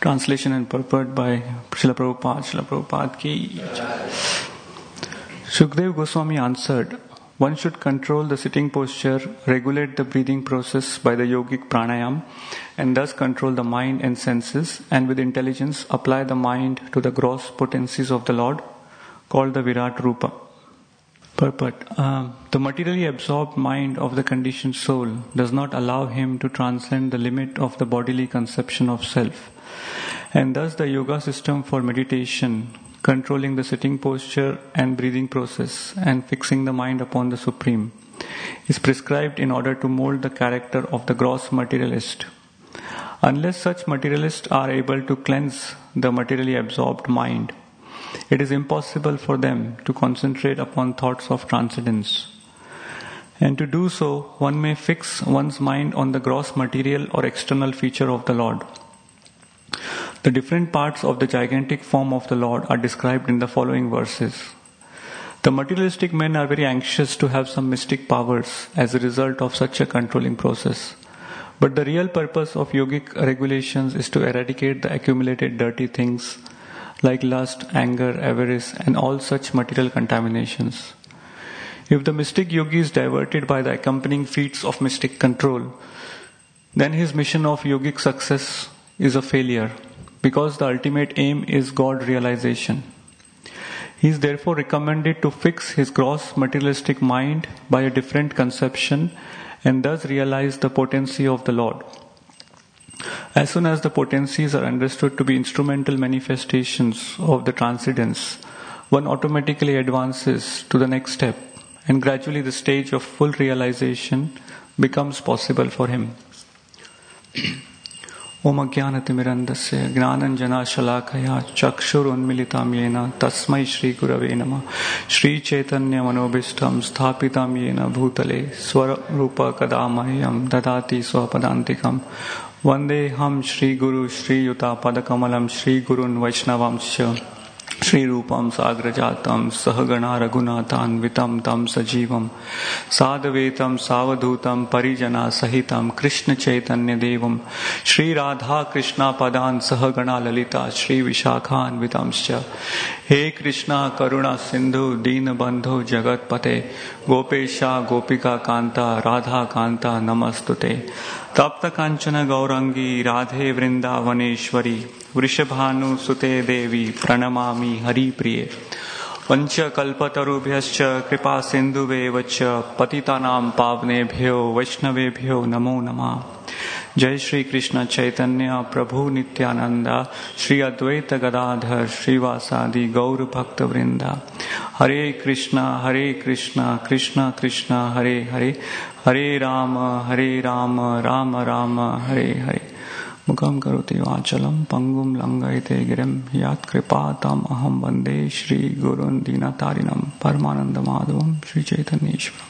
Translation and purport by Srila Prabhupada. Srila Prabhupada ki. Shukdev Goswami answered, one should control the sitting posture, regulate the breathing process by the yogic pranayam, and thus control the mind and senses, and with intelligence apply the mind to the gross potencies of the Lord, called the Virat Rupa. Purport. The materially absorbed mind of the conditioned soul does not allow him to transcend the limit of the bodily conception of self. And thus the yoga system for meditation, controlling the sitting posture and breathing process and fixing the mind upon the Supreme, is prescribed in order to mold the character of the gross materialist. Unless such materialists are able to cleanse the materially absorbed mind, it is impossible for them to concentrate upon thoughts of transcendence. And to do so, one may fix one's mind on the gross material or external feature of the Lord. The different parts of the gigantic form of the Lord are described in the following verses. The materialistic men are very anxious to have some mystic powers as a result of such a controlling process. But the real purpose of yogic regulations is to eradicate the accumulated dirty things like lust, anger, avarice, and all such material contaminations. If the mystic yogi is diverted by the accompanying feats of mystic control, then his mission of yogic success is a failure, because the ultimate aim is God realization. He is therefore recommended to fix his gross materialistic mind by a different conception and thus realize the potency of the Lord. As soon as the potencies are understood to be instrumental manifestations of the transcendence, one automatically advances to the next step, and gradually the stage of full realization becomes possible for him. Om Ajnanatimirandasya Gnananjana Shalakaya Chakshurunmilitam Yena Tasmai Shri Gurave Namah Shri Chaitanya Manobishtam Sthapitam Yena Bhutale Swarupa Kadamayam Dadati Swapadantikam Vandeham Shri Guru Shri Yuta Padakamalam Shri Gurun Vaishnavamsya Shri Rupam Sagrajatam Sahagana Raghunathan Vitam Tam Sajivam Sadhavetam Savadhutam Parijana Sahitam Krishna Chaitanya Devam Shri Radha Krishna Padan Sahagana Lalita Shri Vishakhan Vitamscha He Krishna Karuna Sindhu Dina Bandhu Jagat Pate Gopesha Gopika Kanta Radha Kanta Namastute Tapta Kanchana Gaurangi Radhe Vrindavaneshwari Vrishabhanu Sute Devi Pranamami Hari Priye Vancha Kalpatarubhyascha Kripa Sindhuve Vacha Patitanam Pavnebhyo Vaishnavebhyo Namo Namah Jai Shri Krishna Chaitanya Prabhu Nityananda Shri Advaita Gadadhar Shri Vasadi Gaur Bhakta Vrinda Hare Krishna Krishna Krishna Hare Hare Hare Rama Rama Rama Hare Hare Mukam karoti vachalam pangum langaite girim yat kripatam aham vande Shri Gurun Dinatarinam Paramananda Madhavam Shri Chaitanya Ishwaram.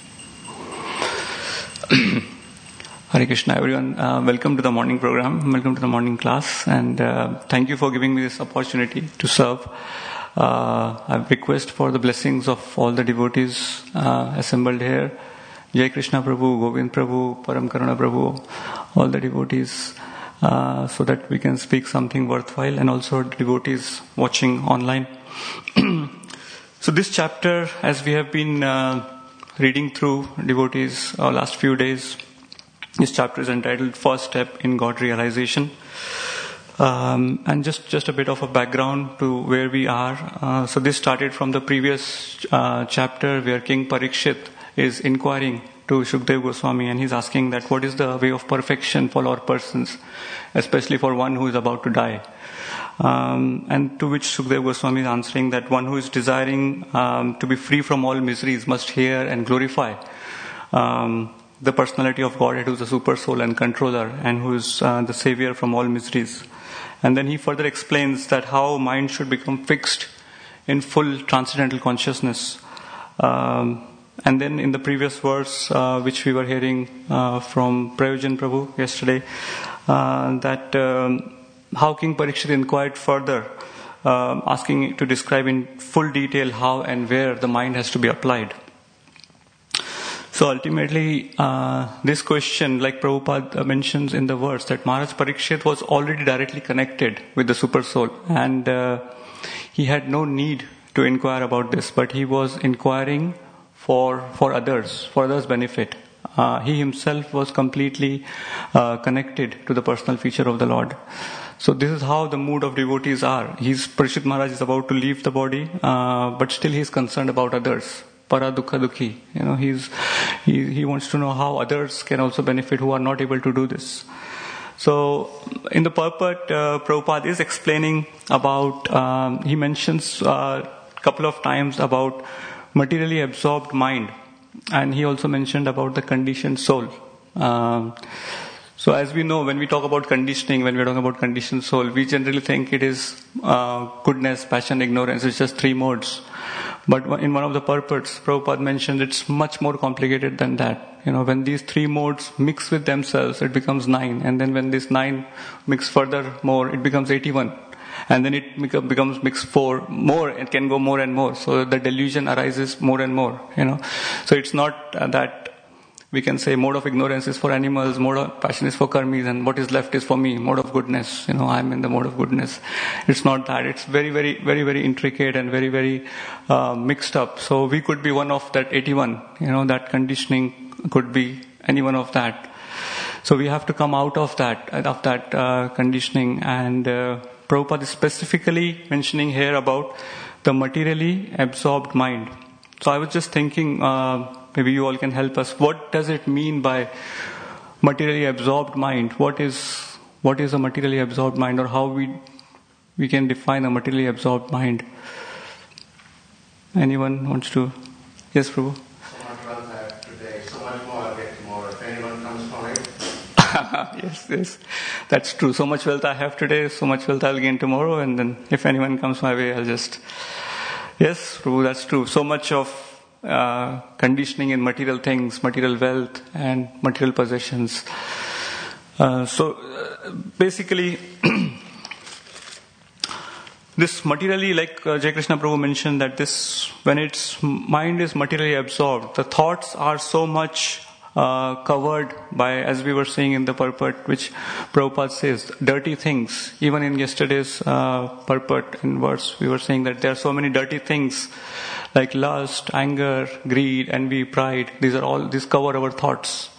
Hare Krishna everyone, welcome to the morning program, welcome to the morning class, and thank you for giving me this opportunity to serve. I request for the blessings of all the devotees assembled here. Jai Krishna Prabhu, Govind Prabhu, Param Karuna Prabhu, all the devotees, so that we can speak something worthwhile, and also devotees watching online. So this chapter, as we have been reading through devotees last few days, this chapter is entitled First Step in God Realization. And just a bit of a background to where we are. So this started from the previous chapter where King Parikshit is inquiring to Shukdev Goswami, and he's asking that what is the way of perfection for all persons, especially for one who is about to die. And to which Shukdev Goswami is answering that one who is desiring to be free from all miseries must hear and glorify the personality of Godhead, who is the super soul and controller, and who is the savior from all miseries. And then he further explains that how mind should become fixed in full transcendental consciousness. And then in the previous verse, which we were hearing from Prayojan Prabhu yesterday, that how King Parikshit inquired further, asking to describe in full detail how and where the mind has to be applied. So ultimately, this question, like Prabhupada mentions in the verse, that Maharaj Parikshit was already directly connected with the Super Soul, and he had no need to inquire about this, but he was inquiring for others' benefit. He himself was completely connected to the personal feature of the Lord. So this is how the mood of devotees are. Parikshit Maharaj is about to leave the body, but still he is concerned about others. Para dukha dukhi. He wants to know how others can also benefit who are not able to do this. So in the purport, Prabhupada is explaining about, he mentions a couple of times about materially absorbed mind. And he also mentioned about the conditioned soul. So as we know, when we talk about conditioning, when we're talking about conditioned soul, we generally think it is goodness, passion, ignorance. It's just 3 modes. But in one of the purports, Prabhupada mentioned it's much more complicated than that. When these 3 modes mix with themselves, it becomes 9. And then when this 9 mix further more, it becomes 81. And then it becomes mixed 4 more. It can go more and more. So the delusion arises more and more. So it's not that we can say mode of ignorance is for animals, mode of passion is for karmis, and what is left is for me, mode of goodness. I'm in the mode of goodness. It's not that. It's very, very, very, very intricate and very, very mixed up. So we could be one of that 81. That conditioning could be any one of that. So we have to come out of that conditioning. And Prabhupada is specifically mentioning here about the materially absorbed mind. So I was just thinking, maybe you all can help us. What does it mean by materially absorbed mind? What is a materially absorbed mind, or how we can define a materially absorbed mind? Anyone wants to? Yes, Prabhu. So much wealth I have today, so much more I'll get tomorrow. If anyone comes my way. Yes, that's true. So much wealth I have today, so much wealth I'll gain tomorrow, and then if anyone comes my way, I'll just. Yes, Prabhu, that's true. So much of conditioning in material things, material wealth, and material possessions. Basically, this materially, like Jai Krishna Prabhu mentioned, that when its mind is materially absorbed, the thoughts are so much covered by, as we were saying in the purport, which Prabhupada says, dirty things. Even in yesterday's purport in verse, we were saying that there are so many dirty things like lust, anger, greed, envy, pride. These cover our thoughts,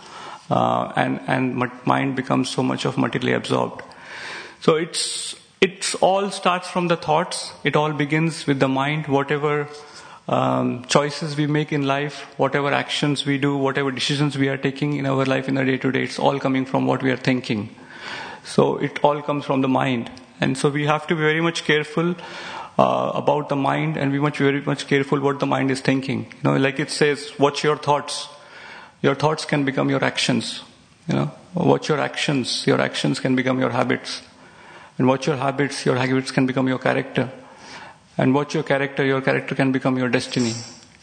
and mind becomes so much of materially absorbed. So it's all starts from the thoughts. It all begins with the mind. Whatever choices we make in life, whatever actions we do, whatever decisions we are taking in our life in the day-to-day, it's all coming from what we are thinking. So it all comes from the mind. And so we have to be very much careful about the mind, and be very much careful what the mind is thinking. Like it says, watch your thoughts. Your thoughts can become your actions. Watch your actions can become your habits. And watch your habits can become your character. And watch your character can become your destiny.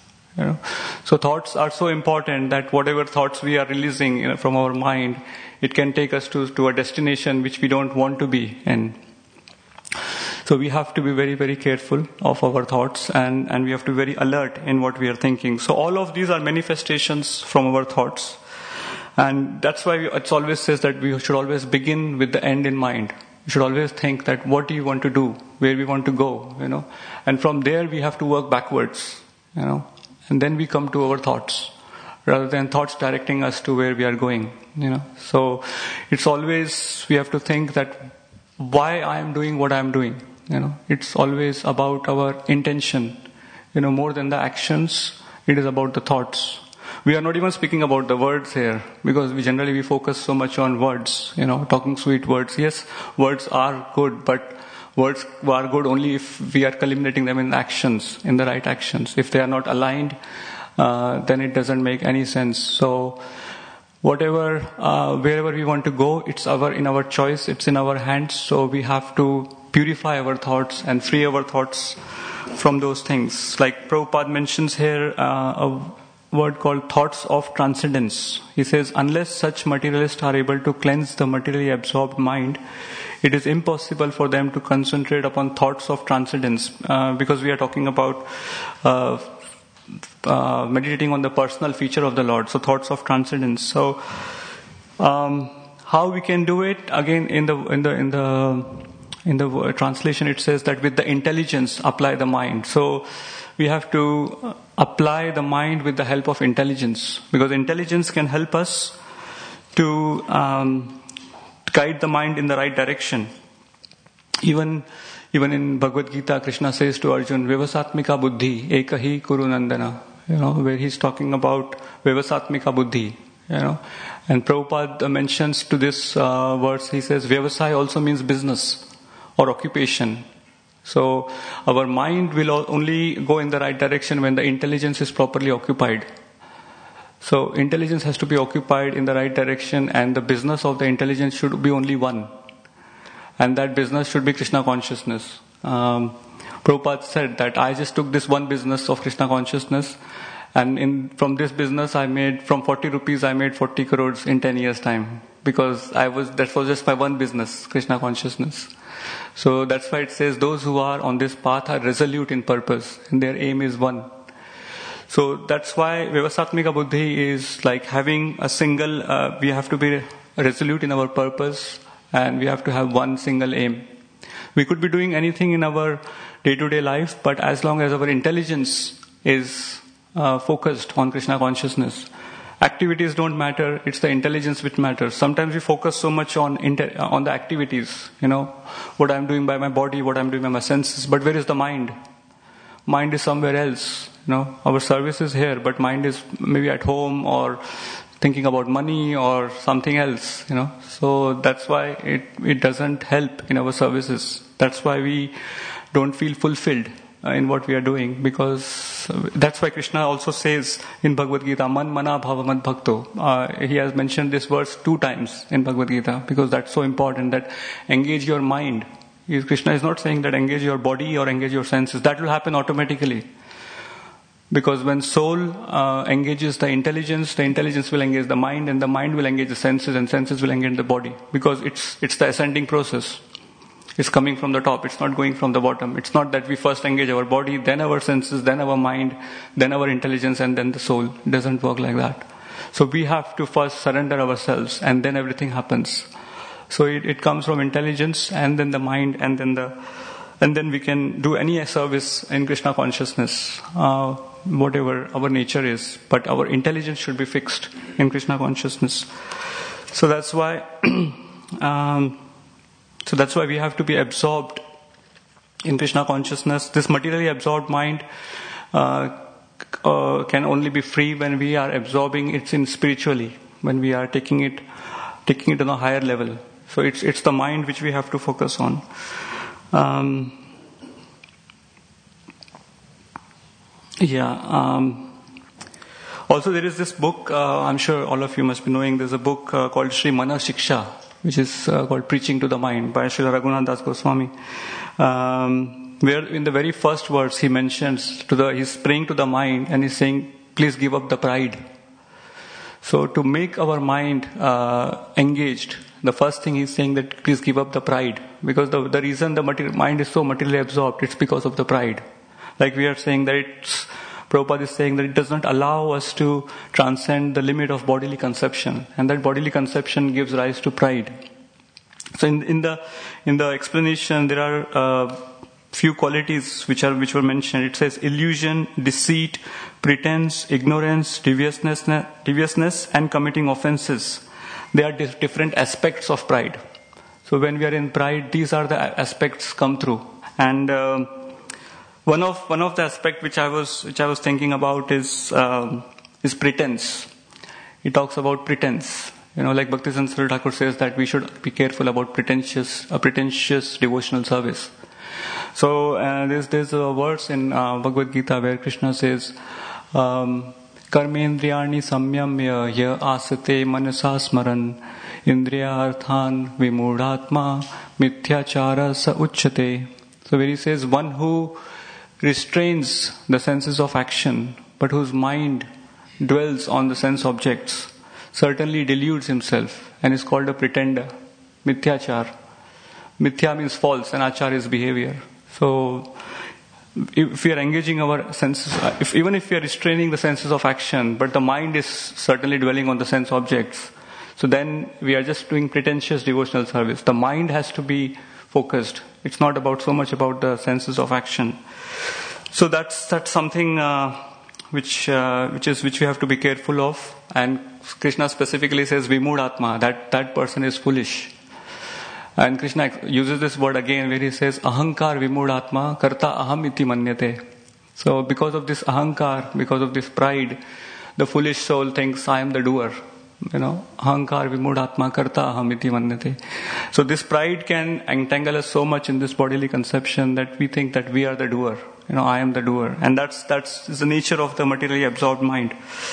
So thoughts are so important that whatever thoughts we are releasing from our mind, it can take us to a destination which we don't want to be in. So we have to be very, very careful of our thoughts, and we have to be very alert in what we are thinking. So all of these are manifestations from our thoughts. And that's why it always says that we should always begin with the end in mind. We should always think that what do you want to do, where we want to go, and from there we have to work backwards, and then we come to our thoughts, rather than thoughts directing us to where we are going, So it's always, we have to think that why I am doing what I am doing, It's always about our intention, more than the actions. It is about the thoughts. We are not even speaking about the words here, because we focus so much on words, talking sweet words. Yes, words are good, but words are good only if we are culminating them in actions, in the right actions. If they are not aligned, then it doesn't make any sense. So wherever we want to go, it's in our choice, it's in our hands. So we have to purify our thoughts and free our thoughts from those things. Like Prabhupada mentions here, a word called thoughts of transcendence. He says, unless such materialists are able to cleanse the materially absorbed mind, it is impossible for them to concentrate upon thoughts of transcendence, because we are talking about meditating on the personal feature of the Lord. So thoughts of transcendence. So how we can do it? Again, in the translation, it says that with the intelligence apply the mind. So we have to apply the mind with the help of intelligence, because intelligence can help us to guide the mind in the right direction. Even in Bhagavad Gita, Krishna says to Arjun, Vivasatmika buddhi, ekahi kuru nandana. Where he's talking about Vivasatmika buddhi. And Prabhupada mentions to this verse, he says, Vyavasai also means business or occupation. So our mind will only go in the right direction when the intelligence is properly occupied. So intelligence has to be occupied in the right direction, and the business of the intelligence should be only one. And that business should be Krishna consciousness. Prabhupada said that I just took this one business of Krishna consciousness, and from this business from 40 rupees I made 40 crores in 10 years time. Because that was just my one business, Krishna consciousness. So that's why it says those who are on this path are resolute in purpose, and their aim is one. So that's why Vivasatmika buddhi is like having a single, we have to be resolute in our purpose, and we have to have one single aim. We could be doing anything in our day-to-day life, but as long as our intelligence is focused on Krishna consciousness, activities don't matter, it's the intelligence which matters. Sometimes we focus so much on the activities, what I'm doing by my body, what I'm doing by my senses, but where is the mind? Mind is somewhere else. Our service is here, but mind is maybe at home or thinking about money or something else, So that's why it doesn't help in our services. That's why we don't feel fulfilled in what we are doing, because that's why Krishna also says in Bhagavad Gita, Man mana bhava mad bhakto. He has mentioned this verse 2 times in Bhagavad Gita, because that's so important, that engage your mind. Krishna is not saying that engage your body or engage your senses. That will happen automatically. Because when soul engages the intelligence will engage the mind, and the mind will engage the senses, and senses will engage the body. Because it's the ascending process. It's coming from the top, it's not going from the bottom. It's not that we first engage our body, then our senses, then our mind, then our intelligence, and then the soul. It doesn't work like that. So we have to first surrender ourselves, and then everything happens. So it comes from intelligence, and then the mind, and then we can do any service in Krishna consciousness, whatever our nature is. But our intelligence should be fixed in Krishna consciousness. So that's why we have to be absorbed in Krishna consciousness. This materially absorbed mind can only be free when we are absorbing it in spiritually, when we are taking it on a higher level. So it's the mind which we have to focus on. Also, there is this book, I'm sure all of you must be knowing, there's a book called Sri Mana Shiksha, which is called Preaching to the Mind by Srila Raghunath Das Goswami, where in the very first verse he mentions, he's praying to the mind and he's saying, please give up the pride. So to make our mind engaged, the first thing he's saying that please give up the pride. Because the reason the mind is so materially absorbed, it's because of the pride. Like we are saying that Prabhupada is saying that it does not allow us to transcend the limit of bodily conception. And that bodily conception gives rise to pride. So in the explanation, there are few qualities which were mentioned. It says illusion, deceit, pretense, ignorance, deviousness, and committing offenses. They are different aspects of pride. So when we are in pride, these are the aspects come through. And one of the aspects which I was thinking about is pretense. He talks about pretense. Like Bhaktisiddhanta Saraswati Thakur says that we should be careful about pretentious devotional service. So there's a verse in Bhagavad Gita where Krishna says, Karmendriyani samyamya ya asate manasa smaran indriyarthan vimudhatma mithyachara sa uchyate. So where he says, one who restrains the senses of action but whose mind dwells on the sense objects certainly deludes himself and is called a pretender. Mithyachar. Mithya means false and achar is behavior. So if we are engaging our senses, even if we are restraining the senses of action, but the mind is certainly dwelling on the sense objects, so then we are just doing pretentious devotional service. The mind has to be focused. It's not about so much about the senses of action. So that's something which we have to be careful of. And Krishna specifically says Vimudhatma, that person is foolish. And Krishna uses this word again where he says Ahankar Vimudhatma Karta Aham iti manyate. So because of this ahankar, because of this pride, the foolish soul thinks I am the doer. Ahankar Vimudhatma Karta Aham iti manyate. So this pride can entangle us so much in this bodily conception that we think that we are the doer. I am the doer. And that's the nature of the materially absorbed mind.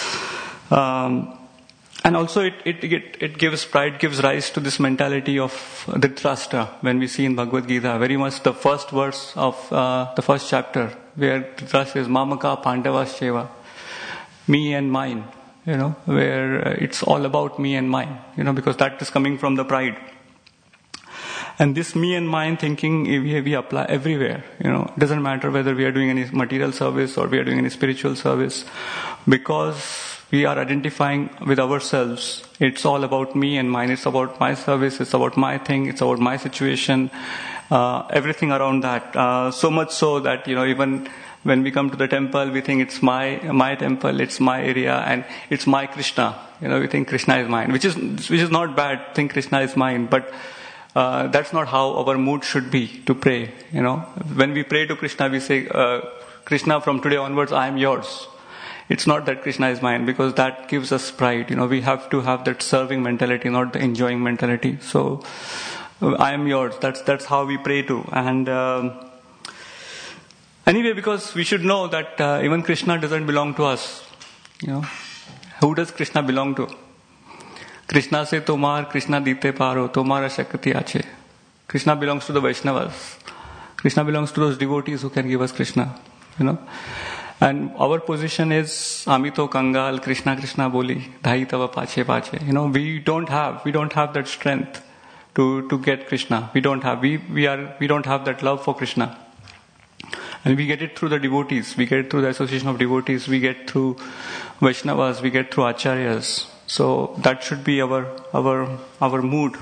And also it gives rise to this mentality of Dhritarashtra when we see in Bhagavad Gita, very much the first verse of the first chapter, where Dhritarashtra says, Mamaka Pandavascheva, me and mine, where it's all about me and mine, because that is coming from the pride. And this me and mine thinking we apply everywhere. It doesn't matter whether we are doing any material service or we are doing any spiritual service, because we are identifying with ourselves. It's all about me and mine. It's about my service. It's about my thing. It's about my situation. Everything around that. So much so that even when we come to the temple, we think it's my temple. It's my area, and it's my Krishna. We think Krishna is mine, which is not bad. Think Krishna is mine, but that's not how our mood should be to pray. When we pray to Krishna, we say, Krishna, from today onwards, I am yours. It's not that Krishna is mine, because that gives us pride. We have to have that serving mentality, not the enjoying mentality. So, I am yours. That's how we pray to. And anyway, because we should know that even Krishna doesn't belong to us. Who does Krishna belong to? Krishna se tomar, Krishna dite paro, tomara shakti ache. Krishna belongs to the Vaishnavas. Krishna belongs to those devotees who can give us Krishna. And our position is Amito Kangal, Krishna Krishna Boli, Dhai Tava Pache Pache. We don't have that strength to get Krishna. We don't have that love for Krishna. And we get it through the devotees. We get it through the association of devotees. We get through Vaishnavas. We get through Acharyas. So that should be our mood.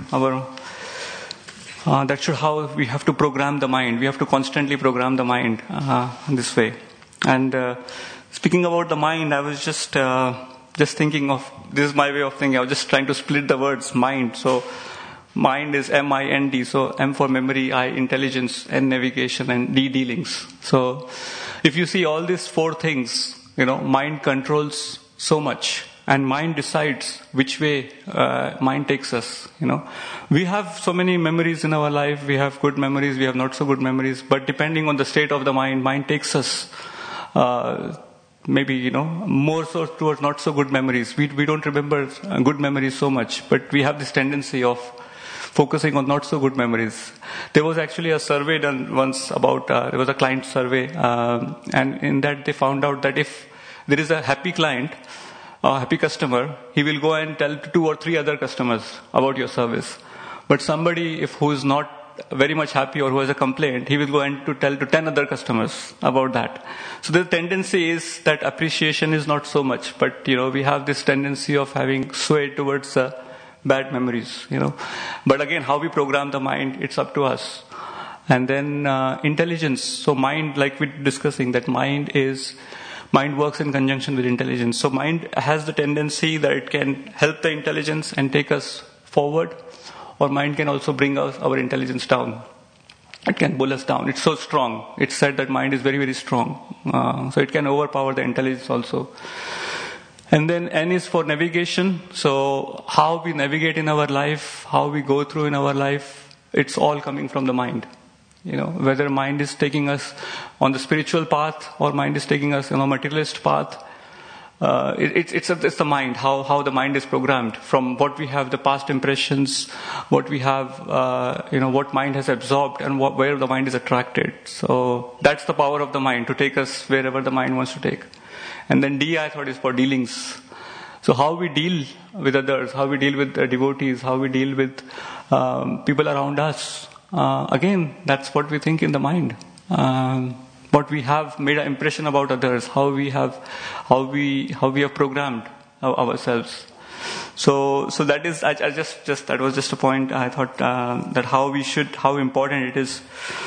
That should how we have to program the mind. We have to constantly program the mind this way. And speaking about the mind, I was just thinking of, this is my way of thinking. I was just trying to split the words mind. So mind is M-I-N-D. So M for memory, I intelligence, N navigation, and D dealings. So if you see all these four things, mind controls so much. And mind decides which way mind takes us. We have so many memories in our life. We have good memories. We have not so good memories. But depending on the state of the mind takes us maybe more so towards not so good memories. We don't remember good memories so much, but we have this tendency of focusing on not so good memories. There was actually a survey done once about there was a client survey, and in that they found out that if there is a happy client, a happy customer, he will go and tell 2 or 3 other customers about your service. But somebody who is not very much happy or who has a complaint, he will go and to tell to 10 other customers about that. So the tendency is that appreciation is not so much, but we have this tendency of having sway towards bad memories. But again, how we program the mind, it's up to us. And then intelligence. So mind, like we're discussing, that mind works in conjunction with intelligence. So mind has the tendency that it can help the intelligence and take us forward, or mind can also bring our intelligence down. It can pull us down. It's so strong. It's said that mind is very, very strong. So it can overpower the intelligence also. And then N is for navigation. So how we navigate in our life, how we go through in our life, it's all coming from the mind. Whether mind is taking us on the spiritual path or mind is taking us on a materialist path, it's the mind, how the mind is programmed from what we have, the past impressions, what we have, what mind has absorbed and where the mind is attracted. So that's the power of the mind to take us wherever the mind wants to take. And then D, I thought, is for dealings. So how we deal with others, how we deal with devotees, how we deal with people around us. Again, that's what we think in the mind. what we have made an impression about others, how we have programmed ourselves. So that is, I just that was just a point. I thought that how important it is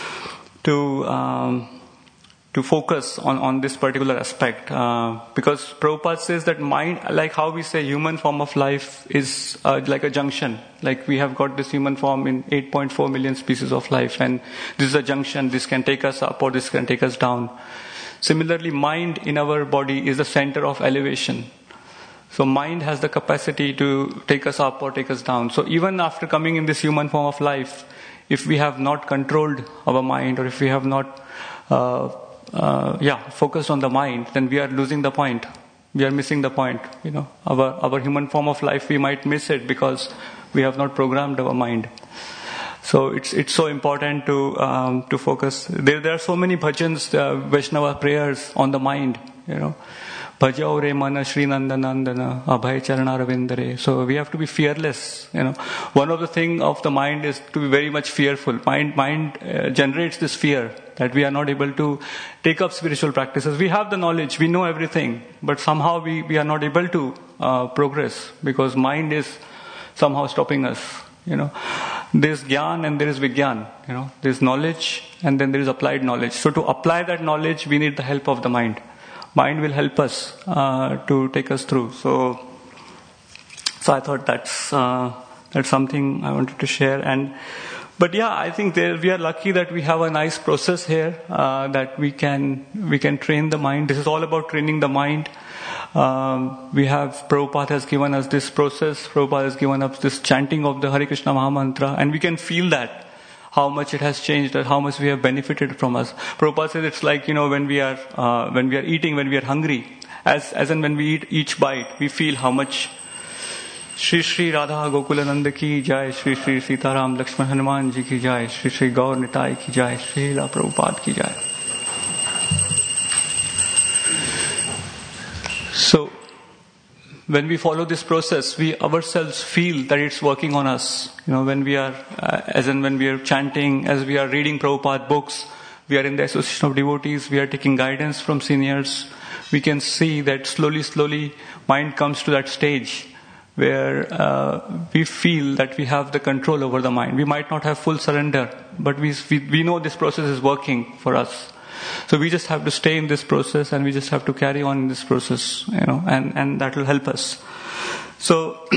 to focus on this particular aspect, because Prabhupada says that mind, like how we say human form of life is like a junction. Like we have got this human form in 8.4 million species of life, and this is a junction. This can take us up or this can take us down. Similarly, mind in our body is the center of elevation. So mind has the capacity to take us up or take us down. So even after coming in this human form of life, if we have not controlled our mind, or if we have not focused on the mind, then we are losing the point. We are missing the point. Our human form of life, we might miss it because we have not programmed our mind. So it's so important to focus. There are so many bhajans, Vaishnava prayers on the mind. Bhajao re mana Shri Nandanandana Abhay Charana Ravindare. So we have to be fearless. One of the things of the mind is to be very much fearful. Mind generates this fear that we are not able to take up spiritual practices. We have the knowledge, we know everything, but somehow we are not able to progress because mind is somehow stopping us. There's Gyan and there is Vigyan. There's knowledge and then there is applied knowledge. So to apply that knowledge, we need the help of the mind. Mind will help us to take us through. So I thought that's something I wanted to share. But I think we are lucky that we have a nice process here that we can train the mind. This is all about training the mind. Prabhupada has given us this process. Prabhupada has given us this chanting of the Hare Krishna Mahamantra, and we can feel that. How much it has changed, and how much we have benefited from us. Prabhupada says it's like, when we are eating, when we are hungry, as in when we eat each bite, we feel how much. Shri Shri Radha Gokulananda ki jai, Shri Shri Sitaram Lakshman Hanuman ji ki jai, Shri Shri Gaur Nitai ki jai, Shri La Prabhupada ki jai. So, when we follow this process, we ourselves feel that it's working on us. When we are, when we are chanting, as we are reading Prabhupada books, we are in the association of devotees, we are taking guidance from seniors, we can see that slowly, mind comes to that stage where we feel that we have the control over the mind. We might not have full surrender, but we know this process is working for us. So we just have to stay in this process, and we just have to carry on in this process, and that will help us. So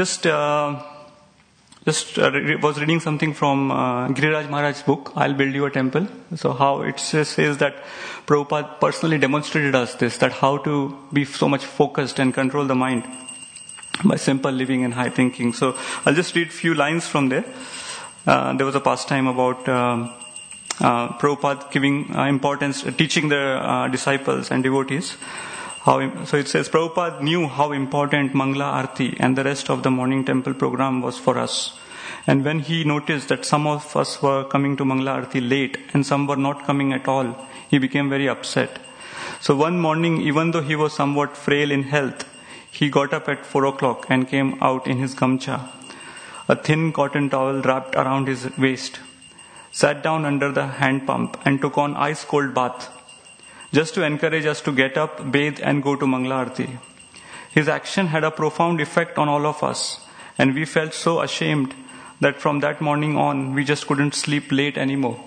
was reading something from Giriraj Maharaj's book, I'll Build You a Temple. So how it says that Prabhupada personally demonstrated us this, that how to be so much focused and control the mind by simple living and high thinking. So I'll just read few lines from there. There was a pastime about Prabhupada giving importance, teaching the disciples and devotees. So it says, Prabhupada knew how important Mangala Arti and the rest of the morning temple program was for us. And when he noticed that some of us were coming to Mangala Arti late and some were not coming at all, he became very upset. So one morning, even though he was somewhat frail in health, he got up at 4 o'clock and came out in his gamcha, a thin cotton towel wrapped around his waist, sat down under the hand pump and took on ice-cold bath, just to encourage us to get up, bathe and go to Mangala Arti. His action had a profound effect on all of us, and we felt so ashamed that from that morning on, we just couldn't sleep late anymore.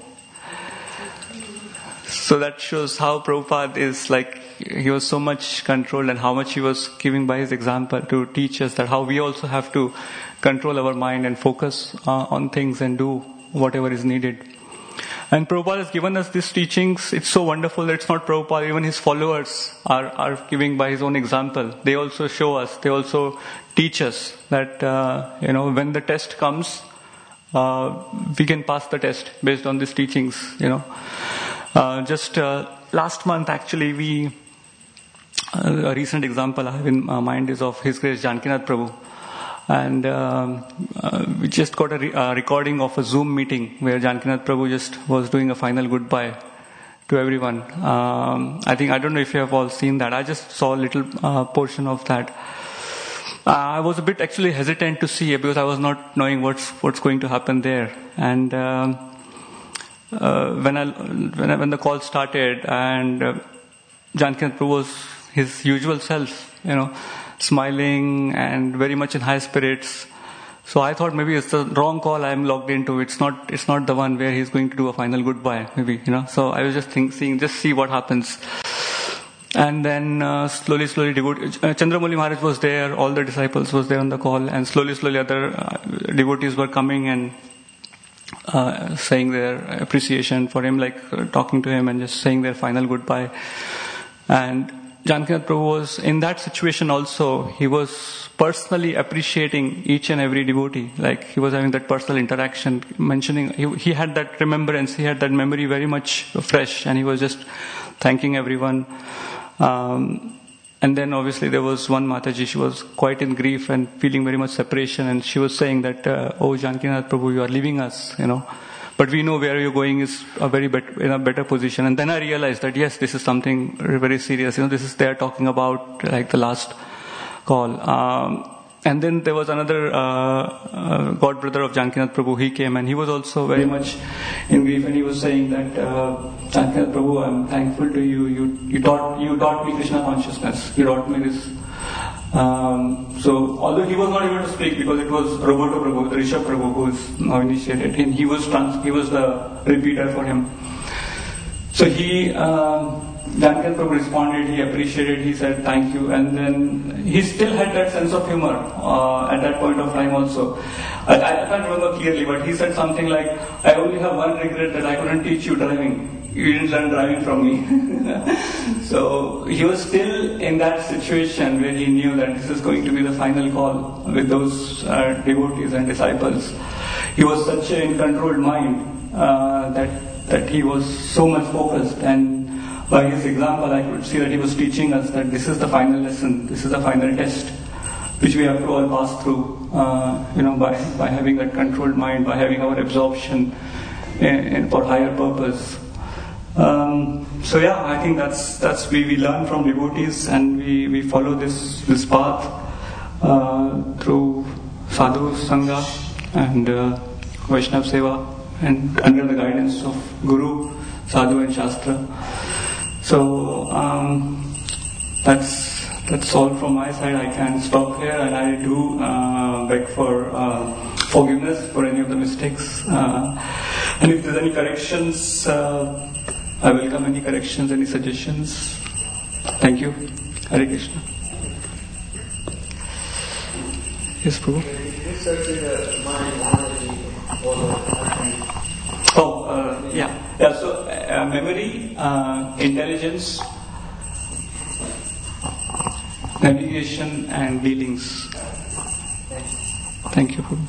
So that shows how Prabhupada is like, he was so much controlled and how much he was giving by his example to teach us that how we also have to control our mind and focus on things and do whatever is needed. And Prabhupada has given us these teachings. It's so wonderful that it's not Prabhupada, even his followers are giving by his own example. They also show us, they also teach us that, when the test comes, we can pass the test based on these teachings, last month actually a recent example I have in my mind is of His Grace Janakinath Prabhu. And we just got a recording of a Zoom meeting where Janakinath Prabhu just was doing a final goodbye to everyone. I don't know if you have all seen that. I just saw a little portion of that. I was a bit actually hesitant to see it because I was not knowing what's going to happen there. And when the call started, and Janakinath Prabhu was his usual self, smiling and very much in high spirits. So I thought maybe it's the wrong call I'm logged into. It's not the one where he's going to do a final goodbye, maybe, So I was just see what happens. And then slowly, Chandramouli Maharaj was there, all the disciples was there on the call, and slowly other devotees were coming and saying their appreciation for him, like talking to him and just saying their final goodbye. And Janakinath Prabhu was in that situation also. He was personally appreciating each and every devotee. Like he was having that personal interaction, mentioning, he had that remembrance, he had that memory very much fresh, and he was just thanking everyone. And then obviously there was one Mataji, she was quite in grief and feeling very much separation, and she was saying that, oh Janakinath Prabhu, you are leaving us, But we know where you're going is in a better position. And then I realized that yes, this is something very serious. They are talking about like the last call. And then there was another god brother of Janakinath Prabhu. He came and he was also very much in grief, and he was saying that Janakinath Prabhu, I'm thankful to you. You taught me Krishna consciousness. You taught me this. So although he was not able to speak because it was Roberto Prabhu, the Rishabh Prabhu, who is now initiated, and he was the repeater for him. So Janakinath Prabhu responded, he appreciated, he said thank you, and then he still had that sense of humor at that point of time also. I can't remember clearly, but he said something like, I only have one regret, that I couldn't teach you driving. You didn't learn driving from me. So he was still in that situation where he knew that this is going to be the final call with those devotees and disciples. He was such in controlled mind that he was so much focused, and by his example I could see that he was teaching us that this is the final lesson, this is the final test which we have to all pass through, by having that controlled mind, by having our absorption for higher purpose. I think that's we learn from devotees, and we follow this path through sadhu sangha and Vaishnav seva, and under the guidance of Guru, Sadhu and Shastra. So that's all from my side. I can stop here, and I do beg for forgiveness for any of the mistakes. And if there's any corrections, I welcome any corrections, any suggestions. Thank you. Hare Krishna. Yes, Prabhu. So memory, intelligence, navigation, and dealings. Thank you, Prabhu.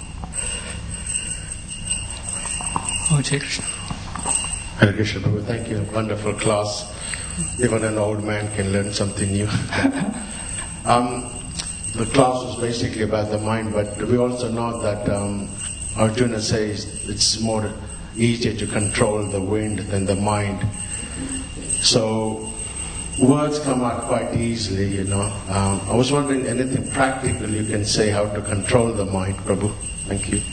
Oh, Jai Krishna. Hare Krishna, Prabhu. Thank you. Wonderful class. Even an old man can learn something new. The class was basically about the mind, but we also know that Arjuna says it's more easier to control the wind than the mind. So words come out quite easily, I was wondering anything practical you can say how to control the mind, Prabhu. Thank you.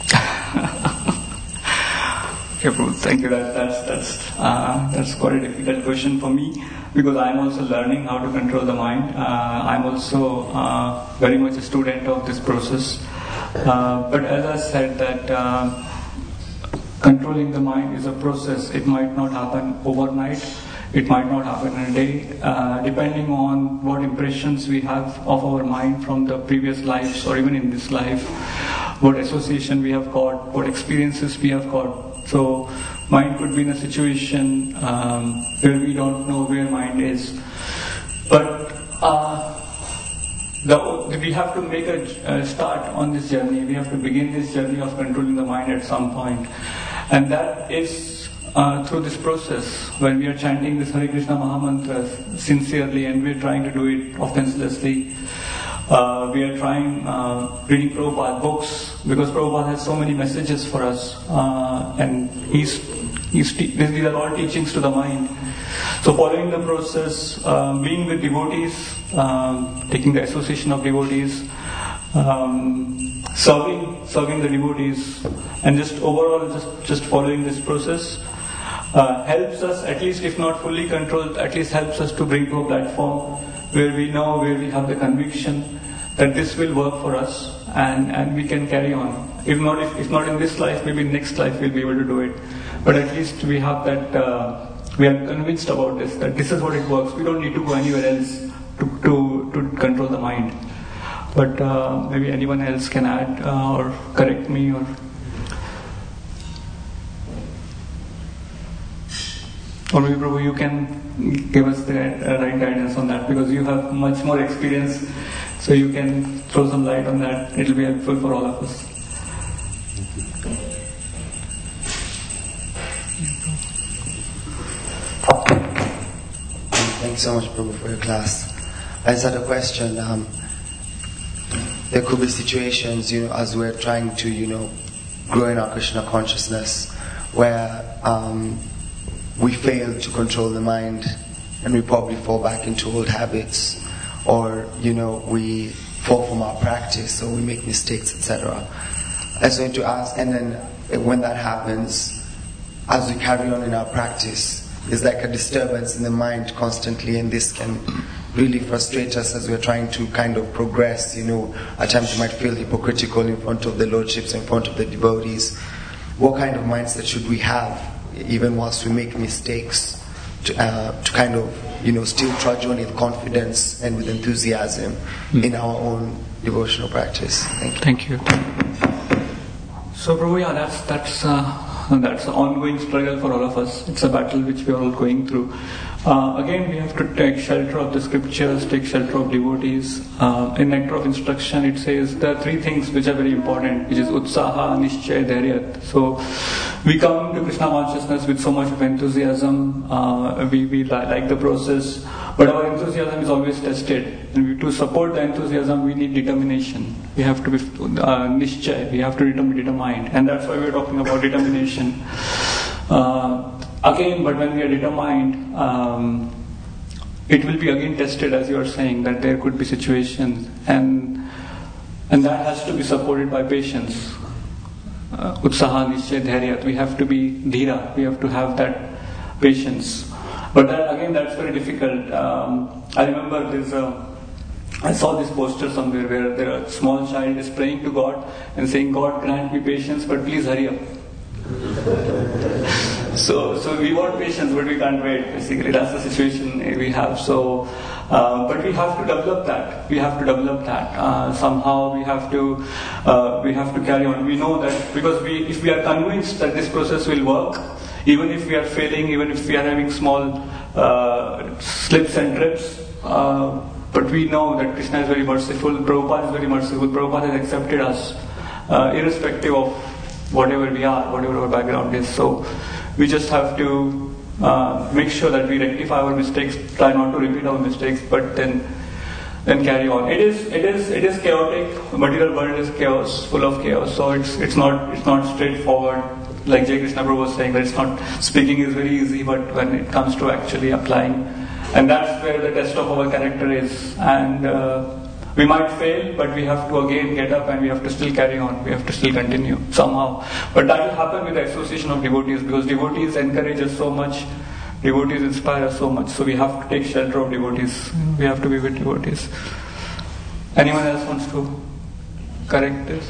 Okay, Prabhu, thank you. That's quite a difficult question for me, because I'm also learning how to control the mind. I'm also very much a student of this process. But as I said, that controlling the mind is a process. It might not happen overnight. It might not happen in a day, depending on what impressions we have of our mind from the previous lives or even in this life, what association we have got, what experiences we have got. So mind could be in a situation where we don't know where mind is. But we have to make a start on this journey. We have to begin this journey of controlling the mind at some point. And that is through this process, when we are chanting this Hare Krishna Mahamantra sincerely, and we are trying to do it offenselessly. We are trying reading Prabhupada books, because Prabhupada has so many messages for us, and these are all teachings to the mind. So following the process, being with devotees, taking the association of devotees, serving the devotees, and just overall just following this process. helps us, at least if not fully controlled, at least helps us to bring to a platform where we know, where we have the conviction that this will work for us and we can carry on. If not in this life, maybe next life we'll be able to do it. But at least we have that, we are convinced about this, that this is what it works. We don't need to go anywhere else to control the mind. But maybe anyone else can add or correct me or maybe Prabhu, you can give us the right guidance on that, because you have much more experience, so you can throw some light on that. It will be helpful for all of us. Thanks so much, Prabhu, for your class. I just had a question. There could be situations, as we're trying to, grow in our Krishna consciousness, where we fail to control the mind, and we probably fall back into old habits, or we fall from our practice, or we make mistakes, etc. I was going to ask, and then when that happens, as we carry on in our practice, there's like a disturbance in the mind constantly, and this can really frustrate us as we're trying to kind of progress. At times you might feel hypocritical in front of the lordships, in front of the devotees. What kind of mindset should we have, even whilst we make mistakes, to kind of still trudge on with confidence and with enthusiasm in our own devotional practice? Thank you. So Prabhu, that's an ongoing struggle for all of us. It's a battle which we are all going through. Again, we have to take shelter of the scriptures, take shelter of devotees. In Nectar of Instruction, it says there are three things which are very important, which is Utsaha, Nishchay, Dhairyat. So we come to Krishna consciousness with so much of enthusiasm. We like the process, but our enthusiasm is always tested. And to support the enthusiasm, we need determination. We have to be Nishchay, we have to be determined. And that's why we're talking about determination. Again, but when we are determined, it will be again tested, as you are saying, that there could be situations, and that has to be supported by patience. Utsaha, Nishchay, Dhairyat. We have to be dhira, we have to have that patience. But that's very difficult. I remember I saw this poster somewhere where there a small child is praying to God and saying, God, grant me patience, but please hurry up. So we want patience, but we can't wait. Basically, that's the situation we have. So, but we have to develop that. Somehow we have to carry on. We know that because if we are convinced that this process will work, even if we are failing, even if we are having small slips and trips, but we know that Krishna is very merciful. Prabhupada is very merciful. Prabhupada has accepted us, irrespective of whatever we are, whatever our background is. So we just have to make sure that we rectify our mistakes, try not to repeat our mistakes, but then carry on. It is chaotic. The material world is chaos, full of chaos. So it's not straightforward. Like Jai Krishna Prabhu was saying, that it's not, speaking is very easy, but when it comes to actually applying, and that's where the test of our character is. And we might fail, but we have to again get up and we have to still carry on. We have to still continue somehow. But that will happen with the association of devotees, because devotees encourage us so much. Devotees inspire us so much. So we have to take shelter of devotees. We have to be with devotees. Anyone else wants to correct this?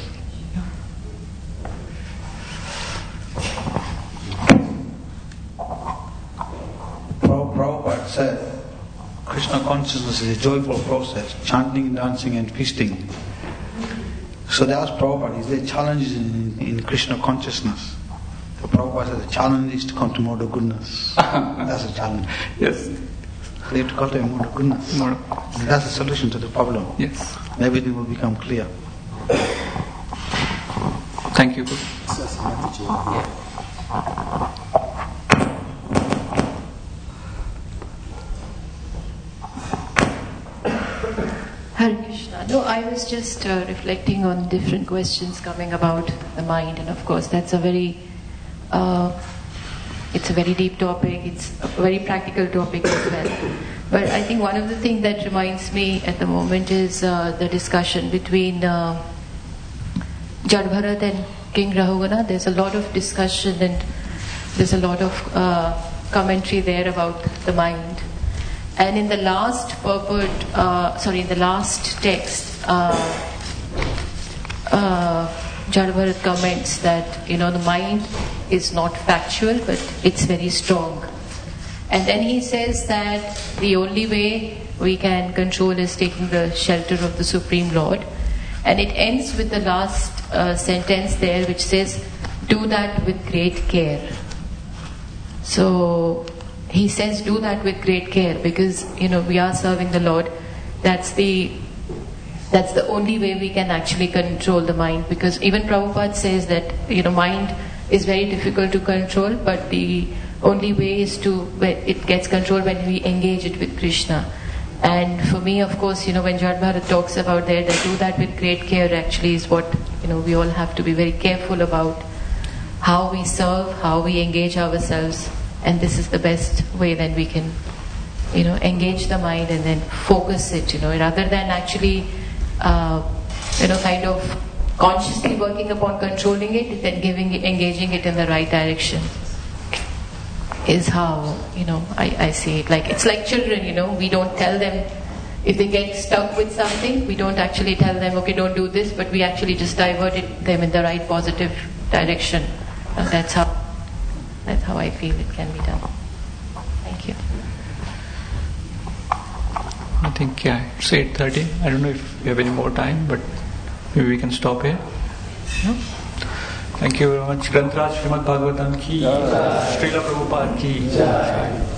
Prabhupada said Krishna consciousness is a joyful process, chanting, dancing and feasting. So they asked Prabhupada, is there challenges in Krishna consciousness? So Prabhupada said the challenge is to come to mode of goodness. That's a challenge. Yes. They have to cultivate mode of goodness. And that's the solution to the problem. Yes. And everything will become clear. Thank you. Hare Krishna. No, I was just reflecting on different questions coming about the mind, and of course that's it's a very deep topic, it's a very practical topic as well. But I think one of the things that reminds me at the moment is the discussion between Jad Bharat and King Rahugana. There's a lot of discussion, and there's a lot of commentary there about the mind. And in the last in the last text, Jada Bharat comments that the mind is not factual, but it's very strong. And then he says that the only way we can control is taking the shelter of the Supreme Lord. And it ends with the last sentence there, which says, "Do that with great care." So he says, "Do that with great care," because we are serving the Lord. That's the only way we can actually control the mind, because even Prabhupada says that mind is very difficult to control, but the only way is it gets controlled when we engage it with Krishna. And for me, of course, when Jada Bharat talks about that do that with great care, actually is what we all have to be very careful about how we serve, how we engage ourselves, and this is the best way then we can engage the mind and then focus it, rather than actually kind of consciously working upon controlling it, then engaging it in the right direction is how I see it. Like it's like children, we don't tell them if they get stuck with something, we don't actually tell them, okay, don't do this, but we actually just divert them in the right positive direction. That's how I feel it can be done. Thank you. I think it's 8:30. I don't know if we have any more time, but maybe we can stop here. No? Thank you very much. Granth Raj Srimad Bhagavatam ki, Srila Prabhupada ki.